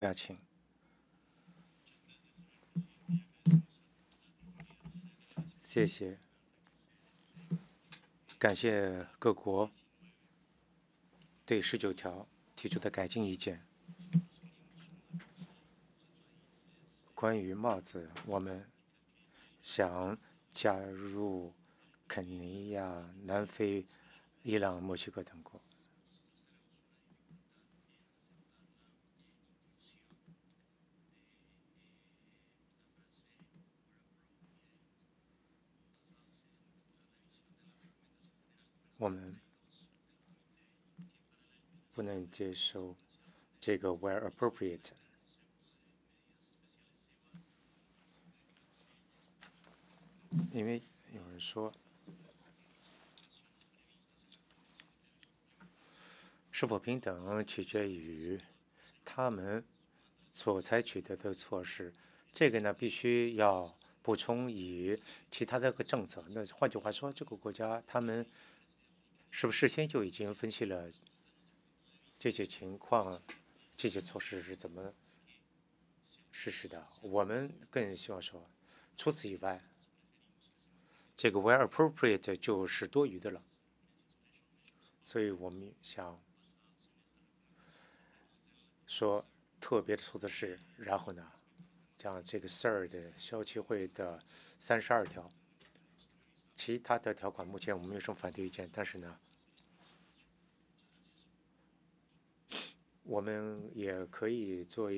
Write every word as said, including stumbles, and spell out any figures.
邀请，谢谢，感谢各国对十九条提出的改进意见。关于帽子，我们想加入肯尼亚、南非、伊朗、墨西哥等国。我们不能接受这个 where appropriate，因为有人说是否平等取决于他们所采取的的措施。这个呢，必须要补充以其他的个政策。那换句话说，这个国家他们是不是事先就已经分析了这些情况，这些措施是怎么实施的？我们更希望说，除此以外，这个 where appropriate 就是多余的了。所以我们想说特别的措施，然后呢，将这个 Sir 的消期会的三十二条，其他的条款目前我们没有什么反对意见，但是呢，我们也可以做一。